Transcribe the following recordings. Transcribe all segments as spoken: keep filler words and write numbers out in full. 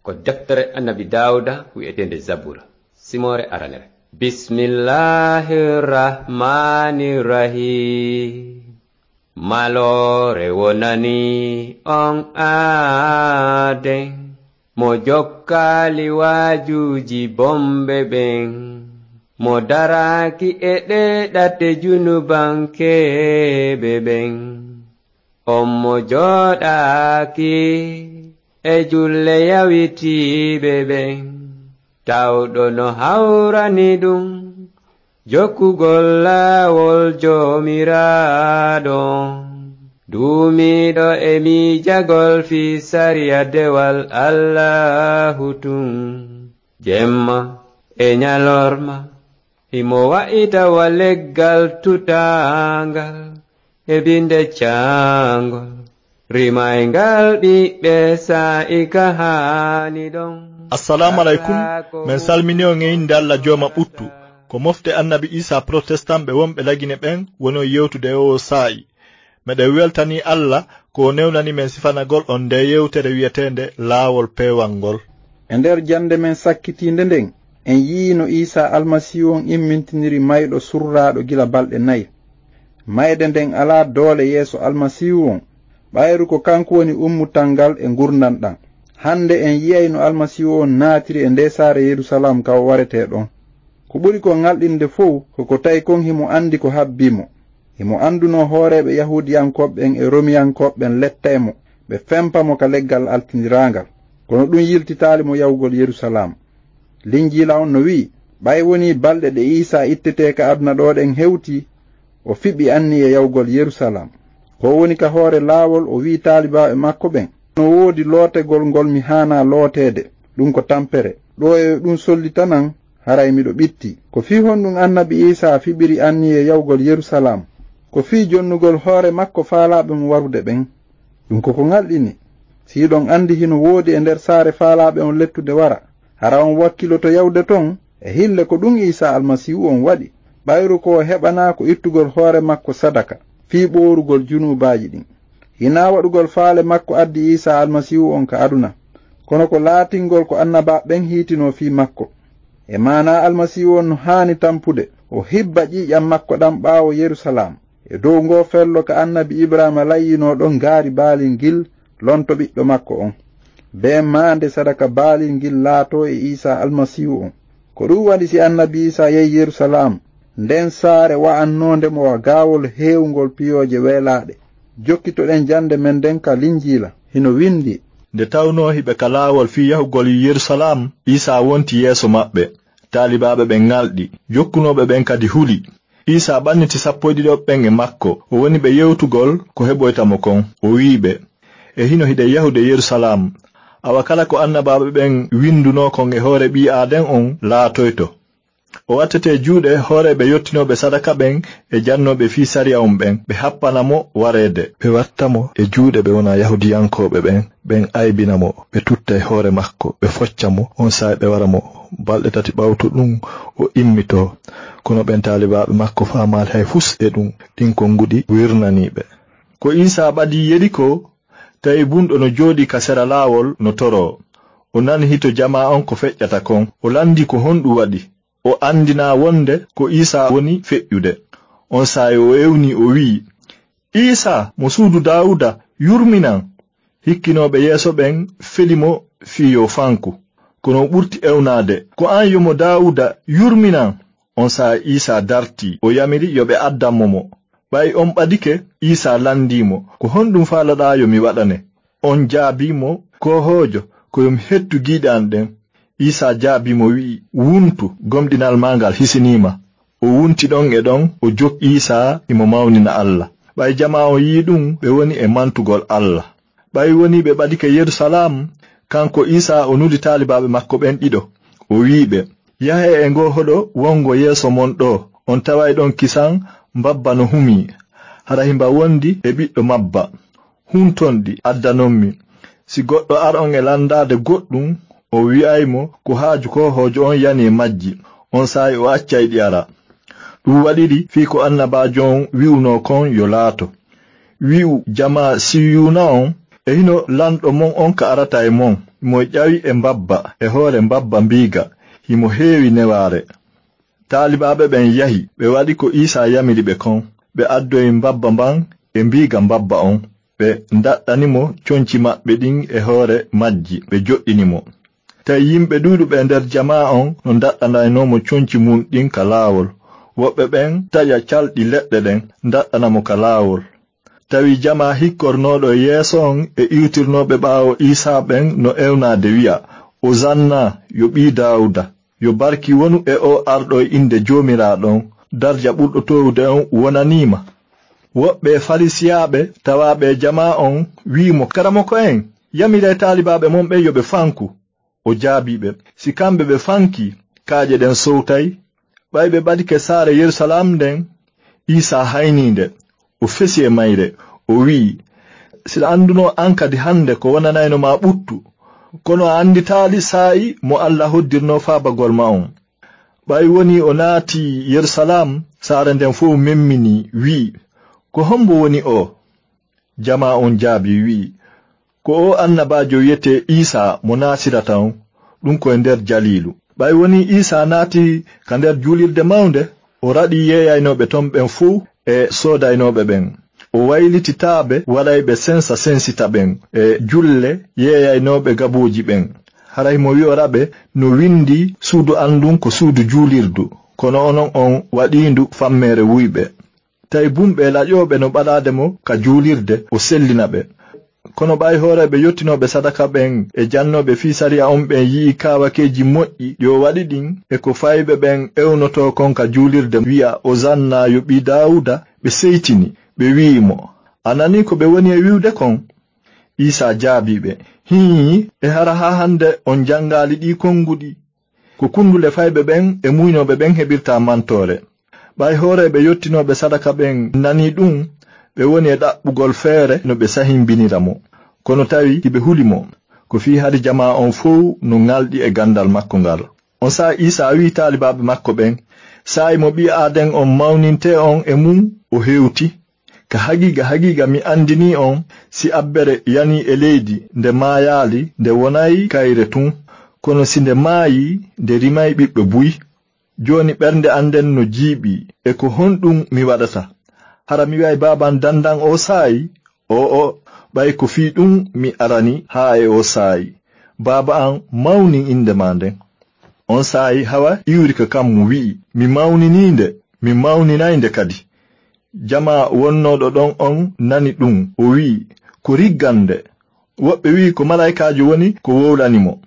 ko deftere annabi Dawuda wi'etende Zabura simore aranere. Bismillahirrahmanirrahim. Malore wonani on aden mo jokkali wajuji bombe ben mo daraki e ɗeɗate junubankebe ben on mo joɗaki e julle yawitiɓe ben tawɗo no hawrani ɗum jokkugol laawol jomiraɗo duumiɗo e miijagol fi sariya dewal Allahu tun jemma e nyalorma imo wa'ita wa leggal tutangal e binde cangol rimayngal ɓiɓɓe sa'ika hani ɗon. Assalamu alaikum. Men salmini on e inde Allah joma ɓuttu ko mofte annabi Isa protestant ɓe wonɓe lagine ɓen wono yewtude o sa'i meɗen weltani Allah ko newnani men sifanagol on nde yewtere wi'etende laawol pewangol. E nder jande men sakkitinde nden en yiino Isa almasihu on immintiniri mayɗo surraɗo gila balɗe nayi. Mayde nden ala doole yeeso almasihu on ɓayru ko kanko woni ummutangal e gurnan ɗan. Hande en yiyay no almasihu on naatiri e nde saare Yerusalam ka o warete ɗon. Ko ɓuri ko ngalɗinde fof koko tawi kon himo andi ko habbimo. Himo anduno hooreɓe yahudiyankoɓɓen e romiyankoɓɓen letta e mo ɓe fempa mo ka leggal altinirangal kono ɗum yiltitaali mo yawgol Yerusalam. Linjila on no wi'i ɓay woni balɗe ɗe Isa ittete ka aduna ɗoɗen hewti o fiɓi anni e yawgol Yerusalam ko woni ka hoore laawol o wi taalibaɓe makko ɓen no woodi lootegol ngol mi haana lootede ɗum ko tampere ɗo e ɗum sollitanan haray miɗo ɓitti ko fi honɗum annabi Isa fiɓiri anni e yawgol Yerusalam ko fi jonnugol hoore makko faalaɓe mo warude ɓen ɗum koko ngalɗini siɗon andi hino woodi e nder saare faalaɓe on lettude wara hara on wakkiloto yawde ton e hille ko ɗum Isa almasihu on waɗi ɓayru ko heɓana ko ittugol hoore makko sadaka fi ɓorugol junubaji ɗin hina waɗugol faale makko addi Isa almasihu on ka aduna kono ko laatingol ko annaba ɓen hiitino fi makko e mana almasihu on no haani tampude o hibba ƴiƴam makko ɗam ɓaawo Yerusalam e dow ngo fello ka annabi Ibrahima layyino ɗon gaari baalil gil lonto ɓiɗɗo makko on be maande sadaka baalil gil laato e Isa almasihu on ko ɗum waɗi si annabi Isa yehi Yerusalam nden saare wa'annonde mo wa gaawol heewngol piyoje weelaaɗe jokkitoɗen jande men nden ka linjila hino windi nde tawno hiɓe ka laawol fi yahugol Yerusalam Isa wonti yeeso maɓɓe taalibaɓe ɓen ngalɗi jokkunoɓe ɓen kadi huli Isa ɓanniti sappo e ɗiɗo ɓen e makko o woni ɓe yewtugol ko heɓoytamo kon o wiiɓe e hino hiɗe yahude Yerusalam awa kala ko annabaɓe ɓen winduno kon e hoore ɓi aaden on laatoyto o wattete juuɗe hooreɓe yottinoɓe sadaka ɓen e jannoɓe fi sariya on ɓen ɓe happanamo wareede ɓe wattamo e juuɗe ɓe wona yahudiyankoɓe ɓen ɓen aybinamo ɓe tutta e hoore makko ɓe foccamo on sa'i ɓe waramo balɗe tati ɓawto ɗum o immito kono ɓen taalibaɓe makko faamaali hay fus e ɗum ɗin ko nguɗi wirnaniɓe ko Isa ɓadi Yeriko tawi bunɗo no jooɗi ka sera laawol no toro o nani hito jama on ko feƴƴata kon o landi ko honɗum waɗi o andina wonde ko Isa woni feƴƴude on sa'i o ewni o wi Isa mo suudu Dawuda yurminan hikkinoɓe yeeso ɓen felimo fiyo fanku kono ɓurti ewnade ko an yomo Dawuda yurminan on sa'i Isa darti o yamiri yoɓe addanmo mo ɓay on ɓadike Isa landimo ko honɗum faalaɗa yo mi waɗane on jaabimo ko hoojo ko yomi hettu giiɗan ɗen Isa jaabimo wi'i wuntu gomɗinal mangal hisinima o wunti ɗon e ɗon o jok Isa imo mawnina Allah ɓay jama o yi ɗum ɓe woni e mantugol Allah ɓay woni ɓe ɓadike Yerusalam kanko Isa o nudi taalibaɓe makko ɓen ɗiɗo o wiiɓe yahe e ngo hoɗo wongo yeeso mon ɗo on taway ɗon kisan mbabba no humi hara himba wondi e ɓiɗɗo mabba huntonɗi addanonmi si goɗɗo ar on e landade goɗɗum o wi'aymo ko haaju ko hoojo on yani majji on sa'i o accay ɗi ara ɗum waɗiri fi ko annabajo on wi'uno kon yo laato wi'u jama siyuna on e hino lanɗo mon on ka arata e mon himo ƴawi e mbabba e hoore mbabba mbiiga himo heewi newaare. Taalibaaɓe ɓen yahi ɓe waɗi ko Isa yamiri ɓe kon, ɓe addoyi mbabba mban e mbiiga mbabba on, ɓe ndaɗɗanimo coñci maɓɓe ɗin e hoore majji ɓe joɗɗinimo. Tawi yimɓe ɗuuɗuɓe nder jamaa on no ndaɗɗanaynomo coñci mum ɗin ka laawol, woɓɓe ɓen taƴa calɗi leɗɗe ɗen ndaɗɗanamo ka laawol. Tawi jamaa hikkornoɗo yeeso on e iwtirnoɓe ɓaawo Isa ɓen no ewnaade wi'a, Osanna yo ɓii Daawuda, yo barki wonu e o arɗo e inde joomiraaɗon, darja ɓurɗo towde on wonaniima. Woɓɓe farisiyaaɓe tawaaɓe jamaa on wi'imo, karamoko en, yamire taalibaaɓe mon ɓe yo ɓe fanku. O jaabiɓe, si kamɓe ɓe fanki, kaaje ɗen sowtay. Ɓay ɓe ɓadike saare Yerusalam nden, Isa hayninde, o fesi e mayre, o wi'i, siɗa anduno an kadi hande ko wonanayno ma ɓuttu, kono a andi taali saa'i mo Allah hoddirno faabagol ma on. Ɓay woni o naati Yerusalam, saare nden fof memmini, wi'i, ko hombo woni o? Jama on jaabi wi'i, ko o annabajo wiyete Isa mo nasirata on, ɗum ko e nder jalilu. Ɓay woni Isa naati ka nder julirde mawnde, o raɗi yeeyaynoɓe ton ɓen fuu e soodaynoɓe ɓen. O wayliti taaɓe waɗayɓe sensa sensita ɓen e julle yeeyaynoɓe gabuuji ɓen. Haray mo wi'oraɓe no windi suudu andun ko suudu julirdu, kono onon on waɗindu fammere wuyɓe. Tawi bumɓe laƴoɓe no ɓaɗade mo ka julirde o sellina ɓe. Kono ɓay hooreɓe yottinoɓe sadaka ɓen e jannoɓe fi sariya on ɓen yi'i kawakeji moƴƴi yo waɗi ɗin e ko fayɓe ɓen ewnoto kon ka julirde wi'a Osanna yo ɓii Daawuda, ɓe seytini ɓe wi'imo, anani ko ɓe woni e wiwde kon? Isa jaabiɓe, hii e hara ha hande on jangali ɗi konguɗi, ko kundule fayɓe ɓen e muynoɓe ɓen heɓirta mantore. Ɓay hooreɓe yottinoɓe sadaka ɓen nani ɗum, ɓe woni e ɗaɓɓugol feere no ɓe sahimbinira mo. Kono tawi hiɓe hulimo, ko fi hari jama on fof no ngalɗi e gandal makko ngal. On saa Isa wi taalibaɓe makko ɓen, saa'i mo ɓi aaden on mawninte on e mum o hewti. Ka hagiga hagiga mi andini on, si abbere yani e leydi nde maayaali nde wonayi kayre tun, kono si nde maayi nde rimay ɓiɓɓe buy. Joni ɓernde anden no jiiɓi e ko honɗum mi waɗata. Hara mi wi'ay baban dandan o saayi, o o ɓay ko fi ɗum mi arani haa e o saayi. Baba an mawni inde ma nden. On saayi hawa iwri ka kam mo wi'i, mi mawnininde, mi mawninayde kadi. Jama wonnoɗo ɗon on nani ɗum, o wi'i, ko riggande. Woɓɓe wi'i ko malaikajo woni ko wowlanimo.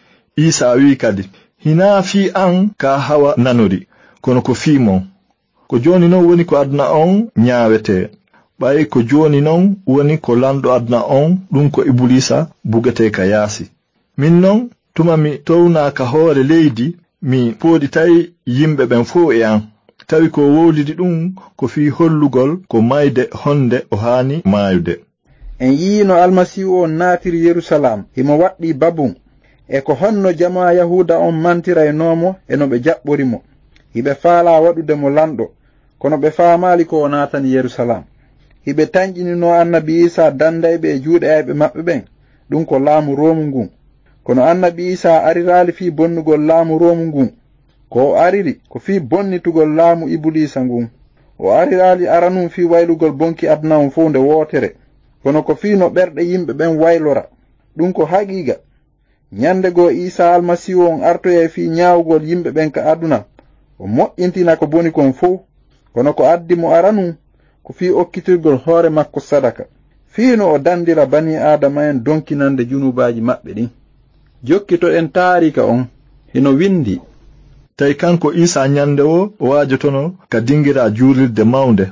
Isa wi'i kadi, hina fi an ka hawa nanori, kono ko fi mon. Ko joni non woni ko aduna on ñaawete. Ɓay ko joni non woni ko lanɗo aduna on, ɗum ko Ibulisa bugete ka yaasi. Min non tuma mi towna ka hoore leydi, mi poɗitay yimɓe ɓen fof e an. Tawi ko wowlidi ɗum ko fi hollugol ko mayde honde o haani maayude. En yiino almasihu o naatiri Yerusalam, himo waɗɗi babun, e ko honno jama Yahuda on mantiraynomo e no ɓe jaɓɓorimo. Hiɓe faala waɗude mo lanɗo, kono ɓe faamaali ko o naatani Yerusalam. Hiɓe tañƴinino annabi Isa dandayɓe e juuɗe ayɓe maɓɓe ɓen, ɗum ko laamu Roomu ngun. Kono annabi Isa ariraali fii bonnugol laamu Roomu ngun, ko o ariri ko fii bonnitugol laamu Ibulisa ngun. O ariraali aranum fii waylugol bonki aduna on fof nde wootere, kono ko fii no ɓerɗe yimɓe ɓen waylora, ɗum ko haqiiqa. Nyande goo Isa almasihu on artoya fii ñaawugol yimɓe ɓen ka aduna, o moƴƴintina ko boni kon fof, kono ko addi mo aranum ko fii okkitirgol hoore makko sadaka, fii no o dandira bani Adama en donkinande junubaaji maɓɓe ɗin. Jokkitoɗen taarika on hino windi, tawi kanko Isa nyande o o waajotono ka dingira juulirde mawnde,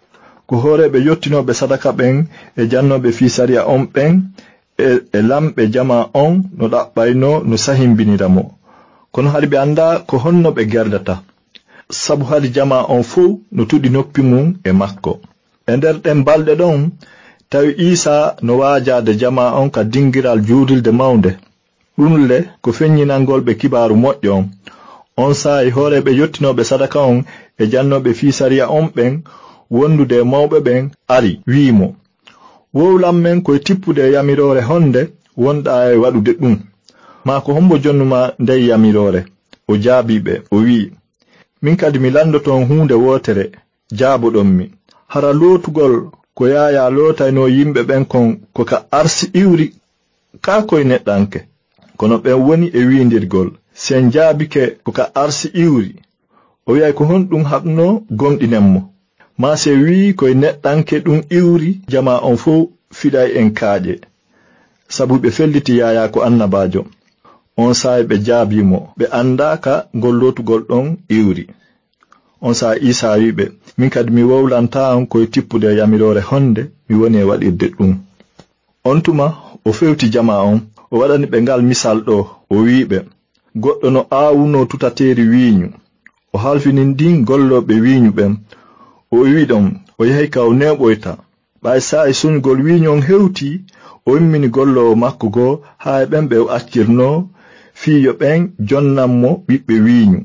ko hooreɓe yottinoɓe sadaka ɓen e jannoɓe fii sariya on ɓen e, e lamɓe jama on no ɗaɓɓayno no sahimbinira mo, kono hadi ɓe anda ko honno ɓe gerdata, sabu hadi jama on fof no tuɗi noppi mum e makko. E nder ɗen balɗe ɗon tawi Isa no waajade jama on ka dingiral juulirde mawnde, ɗumle ko feññinangol ɓe kibaaru moƴƴo on. On saayi hooreɓe yottinoɓe sadaka on e jannoɓe fii sariya on ɓen wondude mawɓe ɓen ari wiimo, wowlan men koye tippude yamirore honde wonɗa e waɗude ɗum. ma ko hombo jonnuma ndey yamirore. O jaabiɓe o wi, min kadi mi landoton hunde wotere jaaboɗon mi. Hara lootugol ko yaaya lootayno yimɓe ɓen kon ko ka arsi iwri ka koye neɗɗanke. Kono ɓen woni e windirgol, sen jaabike ko ka arsi iwri. O wi'ay ko honɗum haɓno gomɗinenmo. Ma se wi koye neɗɗanke ɗum iwri, jama on fof fiɗay en kaaƴe. Sabu ɓe felliti yaaya ko annabajo. On saay ɓe jaabimo, ɓe andaka ngol lootugol ɗon iwri. On saa Isa wiɓe, min kadi mi wowlanta on koye tippude yamirore honde, mi woni e waɗirde ɗum. On tuma o fewti jama on, o waɗani ɓe ngal misal ɗo, o wiɓe, goɗɗo no aawuno tutateeri wiiñu, o halfinin ndin golloɓe wiiñu ɓen, o wi ɗon, o yahi ka o neɓoyta. Ɓay saa e suñgol wiiñu on hewti, o immini gollowo makko goo, haa e ɓen ɓe o accirno, fiiyo ɓen jonnanmo ɓiɓɓe wiiñu.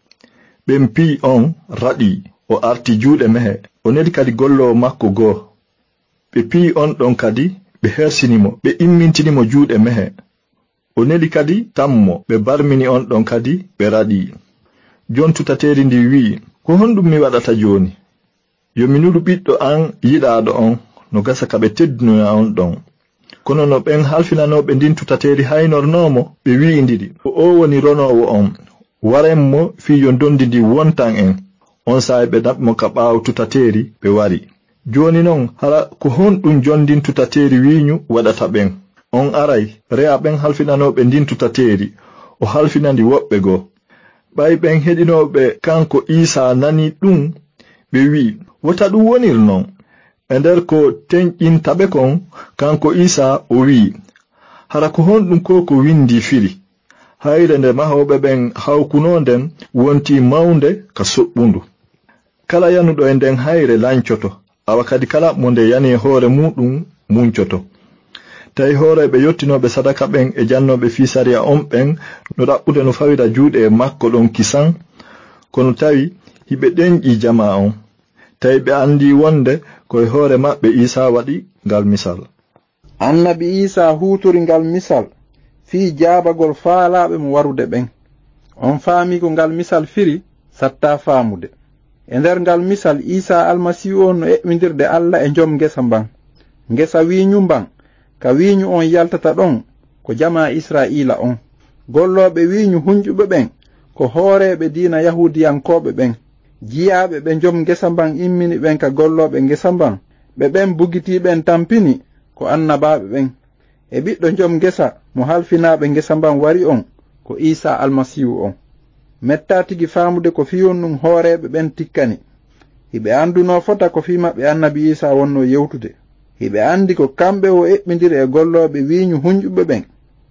Ɓen pii on raɗi, o arti juuɗe mehe, o neli kadi gollowo makko goo. Ɓe pii on ɗon kadi, ɓe hersinimo, ɓe immintinimo juuɗe mehe. O neli kadi tammo, ɓe barmini on ɗon kadi, ɓe raɗi. Jon tutateeri ndi wi'i, ko honɗum mi waɗata jooni? Yo mi nuru ɓiɗɗo an yiɗaaɗo on, no gasa ka ɓe teddinoya on ɗon. Kono no ɓen halfinanoɓe ndin tutateeri haynornomo, ɓe wi'indiri, o o woni ronowo on, warenmo fiyo dondi ndi wontan en. On saay ɓe naɓmo ka ɓaawo tutateeri, ɓe wari. Jooni non, hara ko honɗum jondin tutateeri wiiñu waɗata ɓen. On aray, rea ɓen halfinanoɓe ndin tutateeri, o halfinandi woɓɓe goo. Ɓay ɓen heɗinoɓe kanko Isa nani ɗum, ɓe wi, wota ɗum wonir non. E nder ko teñƴintaɓe kon, kanko Isa o wi, hara ko honɗum ko ko windi firi. Hayre nde mahoɓe ɓen hawkuno nden wonti mawnde ka soɓɓundu. Kala yanuɗo e nden hayre lancoto, awa kadi kala mo nde yani hoore muɗum muncoto. Tawi hooreɓe yottinoɓe sadaka ɓen e jannoɓe fiisariya on ɓen no ɗaɓɓude no fawira juuɗe e makko ɗon kisan, kono tawi hiɓe ɗenƴi jama on. Tawi ɓe andi wonde koye hoore maɓɓe Isa waɗi ngal misal. Annabi Isa hutori ngal misal fii jaabagol faalaɓe mo warude ɓen. On faami ko ngal misal firi, satta faamude. E nder ngal misal Isa almasihu on no eɓɓindirde Allah e jom ngesa mban. Ngesa wiiñu mban, ka wiiñu on yaltata ɗon ko jama Israila on. Golloɓe wiiñu hunƴuɓe ɓen ko hooreɓe diina Yahudiyankoɓe ɓen. Jiyaaɓe ɓe jom ngesa mban immini ɓen ka golloɓe ngesa mban, ɓe ɓen bugitiɓen tampini ko annabaɓe ɓen. E ɓiɗɗo jom ngesa mo halfinaɓe ngesa mban wari on ko Isa almasihu on. Metta tigi faamude ko fiyon ɗum hooreɓe ɓen tikkani. Hiɓe anduno fota ko fi maɓɓe annabi Isa wonno yewtude. Hiɓe andi ko kamɓe o eɓɓindiri e golloɓe wiiñu hunƴuɓe ɓen.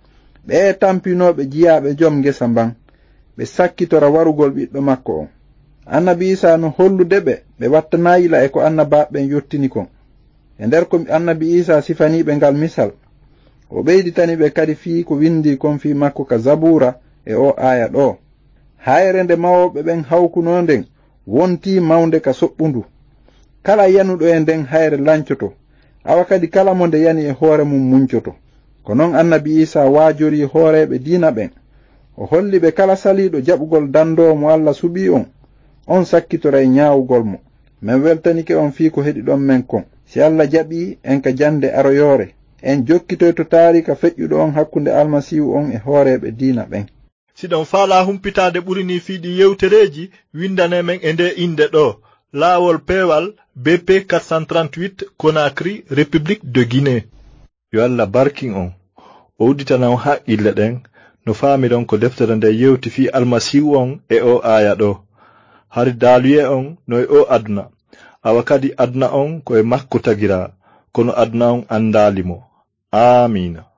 Ɓe tampinoɓe jiyaaɓe jom ngesa mban, ɓe sakkitora warugol ɓiɗɗo makko on. Annabi Isa no hollude ɓe, ɓe wattanayila e ko annabaɓe yottini kon. E nder ko annabi Isa sifaniɓe ngal misal, o ɓeyditani ɓe kadi fii ko windi kon fi makko ka Zabura e o aya ɗo. Hayre nde mawoɓe ɓen hawkuno nden wonti mawnde ka soɓɓundu. Kala yanuɗo e nden hayre lancoto, awa kadi kala mo nde yani e hoore mum muncoto. Ko non annabi Isa waajori hooreɓe diina ɓen. O holli ɓe kala saliɗo jaɓugol dandowo mo Allah suɓi on, on sakkitora e ñaawugol mo. Men weltanike on fii ko heɗi ɗon men kon. Si Allah jaɓi en ka jande aroyore, en jokkitoy to taarika feƴƴuɗo on hakkunde almasihu on e hooreɓe diina ɓen. Siɗon faala humpitade ɓurini fiiɗi yewtereji, windane men e nde inde ɗo, laawol peewal B P quatre cent trente-huit Conakry, République de Guinée. Yo Allah barkin on, o udditana on haqqille ɗen, no faamiron ko deftere nde yewti fi almasihu on e o aya ɗo. Hari daaluye on no e o aduna, awa kadi aduna on ko e makko tagira, kono aduna on andalimo. Amina.